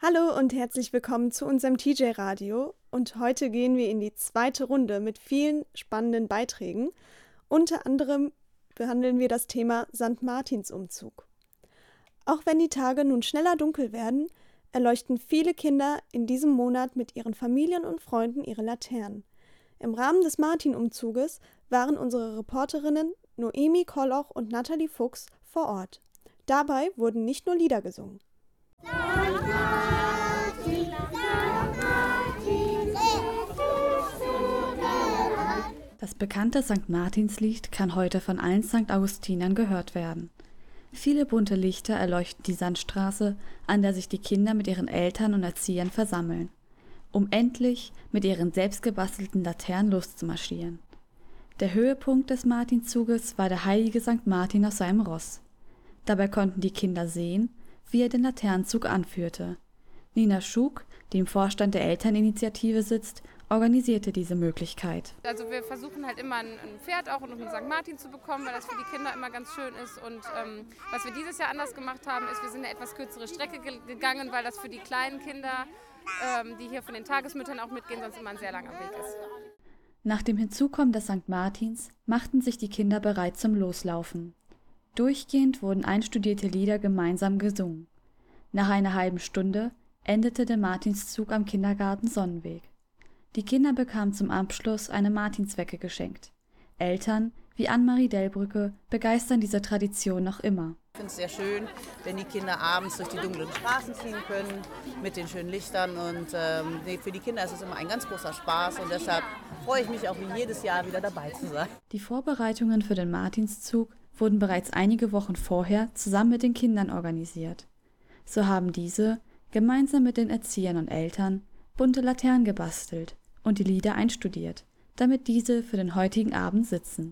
Hallo und herzlich willkommen zu unserem TJ-Radio. Und heute gehen wir in die zweite Runde mit vielen spannenden Beiträgen. Unter anderem behandeln wir das Thema St. Martinsumzug. Auch wenn die Tage nun schneller dunkel werden, erleuchten viele Kinder in diesem Monat mit ihren Familien und Freunden ihre Laternen. Im Rahmen des Martin-Umzuges waren unsere Reporterinnen Noemi Kolloch und Nathalie Fuchs vor Ort. Dabei wurden nicht nur Lieder gesungen. Das bekannte St. Martinslied kann heute von allen St. Augustinern gehört werden. Viele bunte Lichter erleuchten die Sandstraße, an der sich die Kinder mit ihren Eltern und Erziehern versammeln, um endlich mit ihren selbstgebastelten Laternen loszumarschieren. Der Höhepunkt des Martinzuges war der heilige St. Martin auf seinem Ross. Dabei konnten die Kinder sehen, wie er den Laternenzug anführte. Nina Schug, die im Vorstand der Elterninitiative sitzt, organisierte diese Möglichkeit. Also wir versuchen halt immer ein Pferd auch und einen St. Martin zu bekommen, weil das für die Kinder immer ganz schön ist. Und was wir dieses Jahr anders gemacht haben, ist, wir sind eine etwas kürzere Strecke gegangen, weil das für die kleinen Kinder, die hier von den Tagesmüttern auch mitgehen, sonst immer ein sehr langer Weg ist. Nach dem Hinzukommen des St. Martins machten sich die Kinder bereit zum Loslaufen. Durchgehend wurden einstudierte Lieder gemeinsam gesungen. Nach einer halben Stunde endete der Martinszug am Kindergarten Sonnenweg. Die Kinder bekamen zum Abschluss eine Martinswecke geschenkt. Eltern wie Annemarie Delbrücke begeistern diese Tradition noch immer. Ich finde es sehr schön, wenn die Kinder abends durch die dunklen Straßen ziehen können mit den schönen Lichtern. Und für die Kinder ist es immer ein ganz großer Spaß. Und deshalb freue ich mich auch wie jedes Jahr wieder dabei zu sein. Die Vorbereitungen für den Martinszug wurden bereits einige Wochen vorher zusammen mit den Kindern organisiert. So haben diese gemeinsam mit den Erziehern und Eltern bunte Laternen gebastelt und die Lieder einstudiert, damit diese für den heutigen Abend sitzen.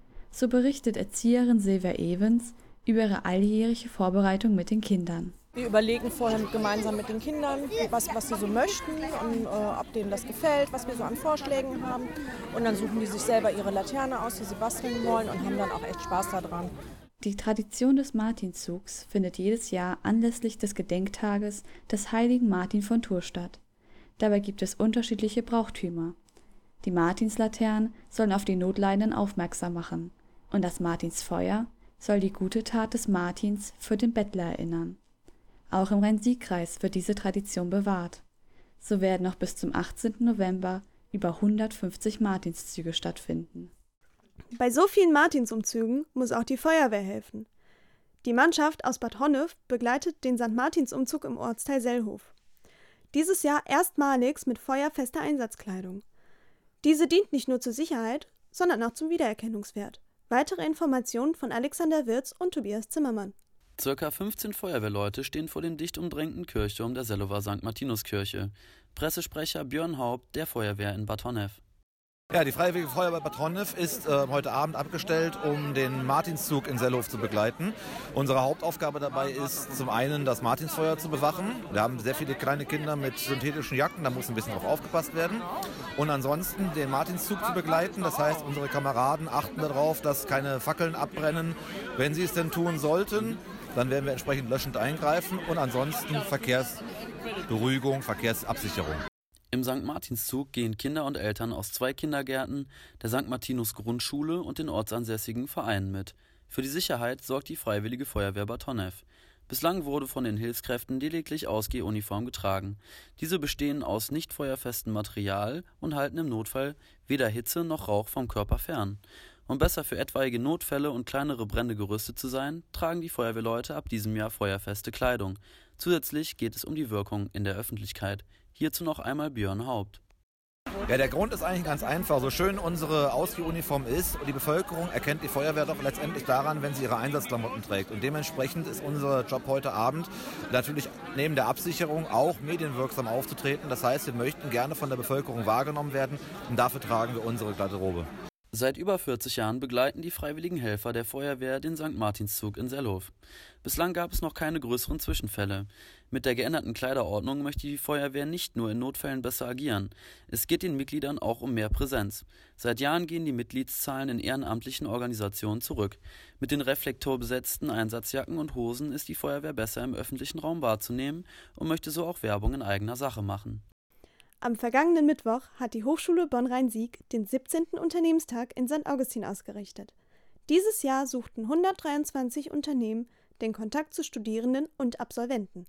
So berichtet Erzieherin Silvia Evans über ihre alljährige Vorbereitung mit den Kindern. Wir überlegen vorher gemeinsam mit den Kindern, was sie so möchten und ob denen das gefällt, was wir so an Vorschlägen haben. Und dann suchen die sich selber ihre Laterne aus, die sie basteln wollen und haben dann auch echt Spaß daran. Die Tradition des Martinzugs findet jedes Jahr anlässlich des Gedenktages des heiligen Martin von Tours statt. Dabei gibt es unterschiedliche Brauchtümer. Die Martinslaternen sollen auf die Notleidenden aufmerksam machen und das Martinsfeuer soll die gute Tat des Martins für den Bettler erinnern. Auch im Rhein-Sieg-Kreis wird diese Tradition bewahrt. So werden noch bis zum 18. November über 150 Martinszüge stattfinden. Bei so vielen Martinsumzügen muss auch die Feuerwehr helfen. Die Mannschaft aus Bad Honnef begleitet den St. Martinsumzug im Ortsteil Sellhof. Dieses Jahr erstmalig mit feuerfester Einsatzkleidung. Diese dient nicht nur zur Sicherheit, sondern auch zum Wiedererkennungswert. Weitere Informationen von Alexander Wirz und Tobias Zimmermann. Circa 15 Feuerwehrleute stehen vor dem dicht umdrängten Kirchturm der Sellower St. Martinuskirche. Pressesprecher Björn Haupt der Feuerwehr in Bad Honnef. Ja, die Freiwillige Feuerwehr Bad Honnef ist heute Abend abgestellt, um den Martinszug in Sellhof zu begleiten. Unsere Hauptaufgabe dabei ist zum einen, das Martinsfeuer zu bewachen. Wir haben sehr viele kleine Kinder mit synthetischen Jacken, da muss ein bisschen drauf aufgepasst werden. Und ansonsten den Martinszug zu begleiten, das heißt, unsere Kameraden achten darauf, dass keine Fackeln abbrennen. Wenn sie es denn tun sollten, dann werden wir entsprechend löschend eingreifen und ansonsten Verkehrsberuhigung, Verkehrsabsicherung. Im St. Martinszug gehen Kinder und Eltern aus 2 Kindergärten, der St. Martinus Grundschule und den ortsansässigen Vereinen mit. Für die Sicherheit sorgt die Freiwillige Feuerwehr Bad Honnef. Bislang wurde von den Hilfskräften lediglich Ausgehuniform getragen. Diese bestehen aus nicht feuerfestem Material und halten im Notfall weder Hitze noch Rauch vom Körper fern. Um besser für etwaige Notfälle und kleinere Brände gerüstet zu sein, tragen die Feuerwehrleute ab diesem Jahr feuerfeste Kleidung. Zusätzlich geht es um die Wirkung in der Öffentlichkeit. Hierzu noch einmal Björn Haupt. Ja, der Grund ist eigentlich ganz einfach. So schön unsere Ausgehuniform ist, die Bevölkerung erkennt die Feuerwehr doch letztendlich daran, wenn sie ihre Einsatzklamotten trägt. Und dementsprechend ist unser Job heute Abend natürlich neben der Absicherung auch medienwirksam aufzutreten. Das heißt, wir möchten gerne von der Bevölkerung wahrgenommen werden und dafür tragen wir unsere Garderobe. Seit über 40 Jahren begleiten die freiwilligen Helfer der Feuerwehr den St. Martinszug in Sellow. Bislang gab es noch keine größeren Zwischenfälle. Mit der geänderten Kleiderordnung möchte die Feuerwehr nicht nur in Notfällen besser agieren. Es geht den Mitgliedern auch um mehr Präsenz. Seit Jahren gehen die Mitgliedszahlen in ehrenamtlichen Organisationen zurück. Mit den reflektorbesetzten Einsatzjacken und Hosen ist die Feuerwehr besser im öffentlichen Raum wahrzunehmen und möchte so auch Werbung in eigener Sache machen. Am vergangenen Mittwoch hat die Hochschule Bonn-Rhein-Sieg den 17. Unternehmenstag in St. Augustin ausgerichtet. Dieses Jahr suchten 123 Unternehmen den Kontakt zu Studierenden und Absolventen.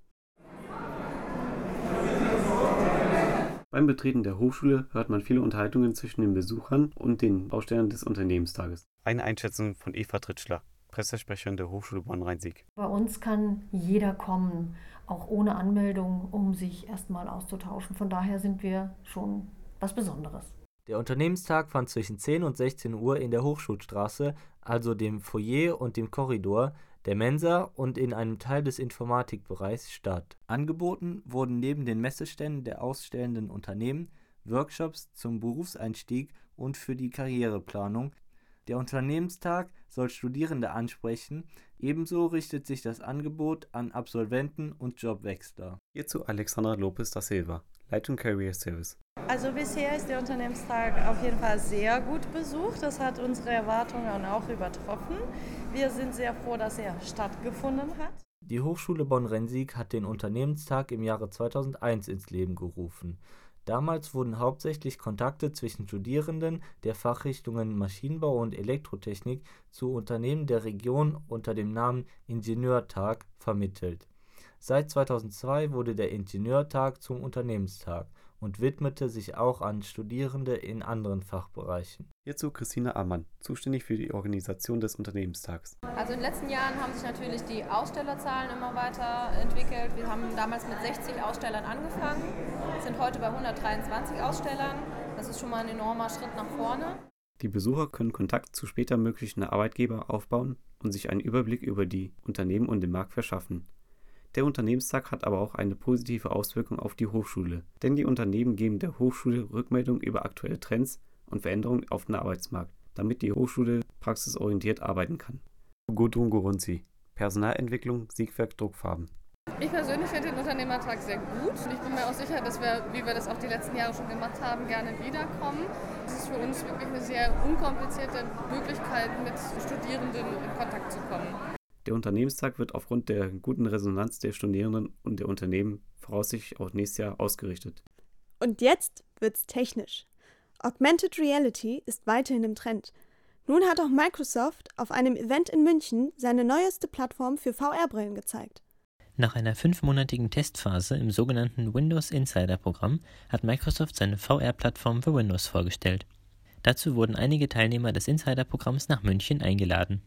Beim Betreten der Hochschule hört man viele Unterhaltungen zwischen den Besuchern und den Ausstellern des Unternehmenstages. Eine Einschätzung von Eva Tritschler, Pressesprecherin der Hochschule Bonn-Rhein-Sieg. Bei uns kann jeder kommen, auch ohne Anmeldung, um sich erstmal auszutauschen. Von daher sind wir schon was Besonderes. Der Unternehmenstag fand zwischen 10 und 16 Uhr in der Hochschulstraße, also dem Foyer und dem Korridor, der Mensa und in einem Teil des Informatikbereichs statt. Angeboten wurden neben den Messeständen der ausstellenden Unternehmen Workshops zum Berufseinstieg und für die Karriereplanung. Der Unternehmenstag soll Studierende ansprechen, ebenso richtet sich das Angebot an Absolventen und Jobwechsler. Hierzu Alexandra Lopez da Silva, Leitung Career Service. Also bisher ist der Unternehmenstag auf jeden Fall sehr gut besucht. Das hat unsere Erwartungen auch übertroffen. Wir sind sehr froh, dass er stattgefunden hat. Die Hochschule Bonn-Rhein-Sieg hat den Unternehmenstag im Jahre 2001 ins Leben gerufen. Damals wurden hauptsächlich Kontakte zwischen Studierenden der Fachrichtungen Maschinenbau und Elektrotechnik zu Unternehmen der Region unter dem Namen Ingenieurtag vermittelt. Seit 2002 wurde der Ingenieurtag zum Unternehmenstag und widmete sich auch an Studierende in anderen Fachbereichen. Hierzu Christina Ammann, zuständig für die Organisation des Unternehmenstags. Also in den letzten Jahren haben sich natürlich die Ausstellerzahlen immer weiter entwickelt. Wir haben damals mit 60 Ausstellern angefangen, sind heute bei 123 Ausstellern. Das ist schon mal ein enormer Schritt nach vorne. Die Besucher können Kontakt zu später möglichen Arbeitgeber aufbauen und sich einen Überblick über die Unternehmen und den Markt verschaffen. Der Unternehmenstag hat aber auch eine positive Auswirkung auf die Hochschule, denn die Unternehmen geben der Hochschule Rückmeldung über aktuelle Trends und Veränderungen auf dem Arbeitsmarkt, damit die Hochschule praxisorientiert arbeiten kann. Gudrun Gorunzi, Personalentwicklung, Siegwerk Druckfarben. Ich persönlich finde den Unternehmertag sehr gut. Ich bin mir auch sicher, dass wir, wie wir das auch die letzten Jahre schon gemacht haben, gerne wiederkommen. Es ist für uns wirklich eine sehr unkomplizierte Möglichkeit, mit Studierenden in Kontakt zu kommen. Der Unternehmenstag wird aufgrund der guten Resonanz der Studierenden und der Unternehmen voraussichtlich auch nächstes Jahr ausgerichtet. Und jetzt wird's technisch. Augmented Reality ist weiterhin im Trend. Nun hat auch Microsoft auf einem Event in München seine neueste Plattform für VR-Brillen gezeigt. Nach einer 5-monatigen Testphase im sogenannten Windows Insider Programm hat Microsoft seine VR-Plattform für Windows vorgestellt. Dazu wurden einige Teilnehmer des Insider-Programms nach München eingeladen.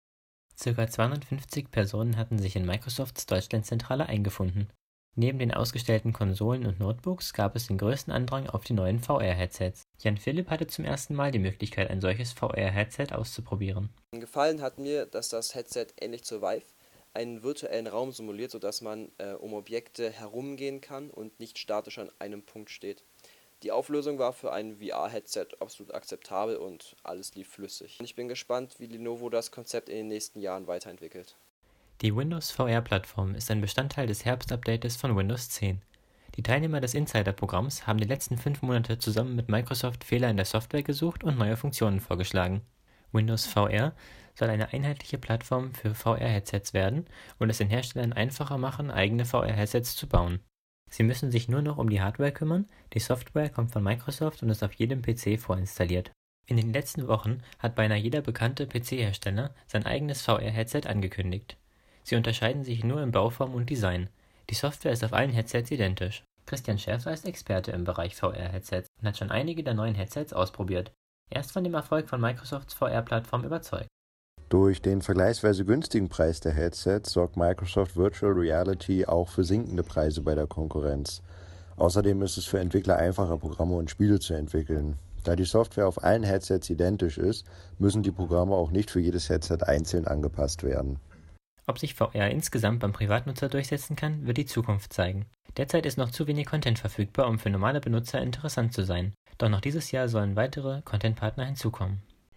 Circa 250 Personen hatten sich in Microsofts Deutschlandzentrale eingefunden. Neben den ausgestellten Konsolen und Notebooks gab es den größten Andrang auf die neuen VR-Headsets. Jan Philipp hatte zum ersten Mal die Möglichkeit, ein solches VR-Headset auszuprobieren. Gefallen hat mir, dass das Headset ähnlich zur Vive einen virtuellen Raum simuliert, sodass man um Objekte herumgehen kann und nicht statisch an einem Punkt steht. Die Auflösung war für ein VR-Headset absolut akzeptabel und alles lief flüssig. Ich bin gespannt, wie Lenovo das Konzept in den nächsten Jahren weiterentwickelt. Die Windows VR-Plattform ist ein Bestandteil des Herbstupdates von Windows 10. Die Teilnehmer des Insider-Programms haben die letzten 5 Monate zusammen mit Microsoft Fehler in der Software gesucht und neue Funktionen vorgeschlagen. Windows VR soll eine einheitliche Plattform für VR-Headsets werden und es den Herstellern einfacher machen, eigene VR-Headsets zu bauen. Sie müssen sich nur noch um die Hardware kümmern, die Software kommt von Microsoft und ist auf jedem PC vorinstalliert. In den letzten Wochen hat beinahe jeder bekannte PC-Hersteller sein eigenes VR-Headset angekündigt. Sie unterscheiden sich nur in Bauform und Design. Die Software ist auf allen Headsets identisch. Christian Schäfer ist Experte im Bereich VR-Headsets und hat schon einige der neuen Headsets ausprobiert. Er ist von dem Erfolg von Microsofts VR-Plattform überzeugt. Durch den vergleichsweise günstigen Preis der Headsets sorgt Microsoft Virtual Reality auch für sinkende Preise bei der Konkurrenz. Außerdem ist es für Entwickler einfacher, Programme und Spiele zu entwickeln. Da die Software auf allen Headsets identisch ist, müssen die Programme auch nicht für jedes Headset einzeln angepasst werden. Ob sich VR insgesamt beim Privatnutzer durchsetzen kann, wird die Zukunft zeigen. Derzeit ist noch zu wenig Content verfügbar, um für normale Benutzer interessant zu sein. Doch noch dieses Jahr sollen weitere Contentpartner hinzukommen.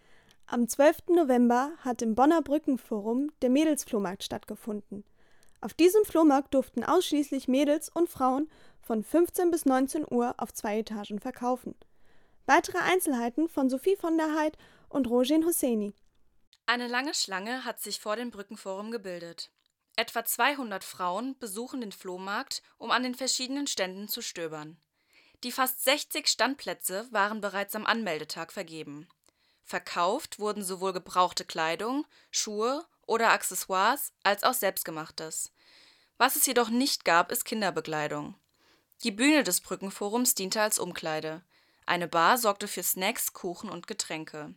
Am 12. November hat im Bonner Brückenforum der Mädelsflohmarkt stattgefunden. Auf diesem Flohmarkt durften ausschließlich Mädels und Frauen von 15 bis 19 Uhr auf 2 Etagen verkaufen. Weitere Einzelheiten von Sophie von der Heid und Rojin Hosseini. Eine lange Schlange hat sich vor dem Brückenforum gebildet. Etwa 200 Frauen besuchen den Flohmarkt, um an den verschiedenen Ständen zu stöbern. Die fast 60 Standplätze waren bereits am Anmeldetag vergeben. Verkauft wurden sowohl gebrauchte Kleidung, Schuhe oder Accessoires als auch Selbstgemachtes. Was es jedoch nicht gab, ist Kinderbekleidung. Die Bühne des Brückenforums diente als Umkleide. Eine Bar sorgte für Snacks, Kuchen und Getränke.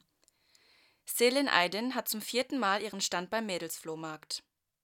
Selin Aydin hat zum 4. Mal ihren Stand beim Mädelsflohmarkt.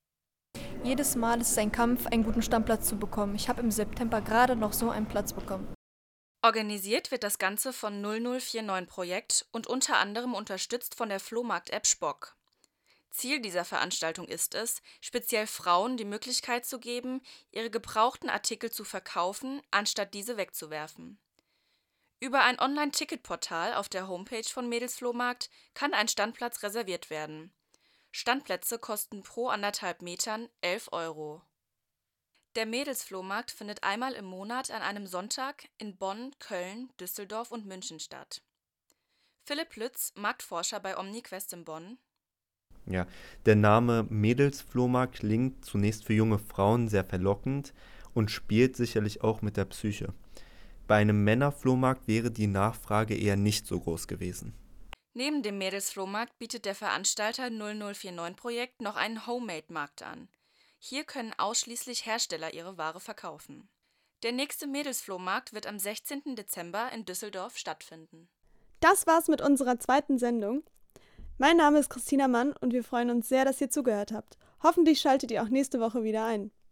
Jedes Mal ist es ein Kampf, einen guten Standplatz zu bekommen. Ich habe im September gerade noch so einen Platz bekommen. Organisiert wird das Ganze von 0049-Projekt und unter anderem unterstützt von der Flohmarkt-App Spock. Ziel dieser Veranstaltung ist es, speziell Frauen die Möglichkeit zu geben, ihre gebrauchten Artikel zu verkaufen, anstatt diese wegzuwerfen. Über ein Online-Ticketportal auf der Homepage von Mädelsflohmarkt kann ein Standplatz reserviert werden. Standplätze kosten pro 1,5 Metern 11 €. Der Mädelsflohmarkt findet einmal im Monat an einem Sonntag in Bonn, Köln, Düsseldorf und München statt. Philipp Lütz, Marktforscher bei OmniQuest in Bonn. Ja, der Name Mädelsflohmarkt klingt zunächst für junge Frauen sehr verlockend und spielt sicherlich auch mit der Psyche. Bei einem Männerflohmarkt wäre die Nachfrage eher nicht so groß gewesen. Neben dem Mädelsflohmarkt bietet der Veranstalter 0049-Projekt noch einen Homemade-Markt an. Hier können ausschließlich Hersteller ihre Ware verkaufen. Der nächste Mädelsflohmarkt wird am 16. Dezember in Düsseldorf stattfinden. Das war's mit unserer 2. Sendung. Mein Name ist Christina Mann und wir freuen uns sehr, dass ihr zugehört habt. Hoffentlich schaltet ihr auch nächste Woche wieder ein.